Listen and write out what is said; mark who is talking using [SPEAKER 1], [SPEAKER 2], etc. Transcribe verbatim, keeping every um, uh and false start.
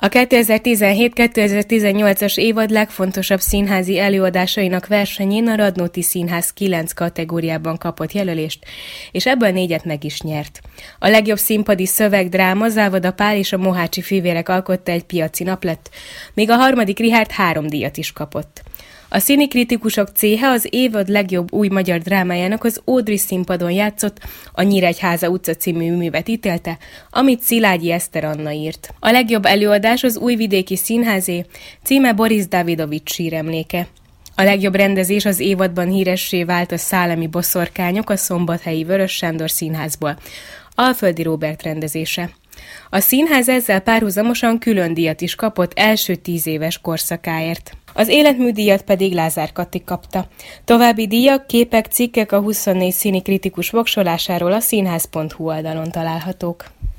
[SPEAKER 1] A kétezer-tizenhét-kétezer-tizennyolcas évad legfontosabb színházi előadásainak versenyén a Radnóti Színház kilenc kategóriában kapott jelölést, és ebből négyet meg is nyert. A legjobb színpadi szövegdráma Závoda Pál és a Mohácsi fivérek alkotta egy piaci nap lett, míg a harmadik Richárd három díjat is kapott. A színikritikusok céhe az évad legjobb új magyar drámájának az Ódri színpadon játszott, a Nyíregyháza utca című művet ítélte, amit Szilágyi Eszter Anna írt. A legjobb előadás az Újvidéki Színházé, címe Boris Davidovics síremléke. A legjobb rendezés az évadban híressé vált a Szálemi boszorkányok a Szombathelyi Vörös Sándor Színházból, Alföldi Róbert rendezése. A színház ezzel párhuzamosan külön díjat is kapott első tíz éves korszakáért. Az életműdíjat pedig Lázár Kati kapta. További díjak, képek, cikkek a huszonnégy színi kritikus voksolásáról a színház pont hu oldalon találhatók.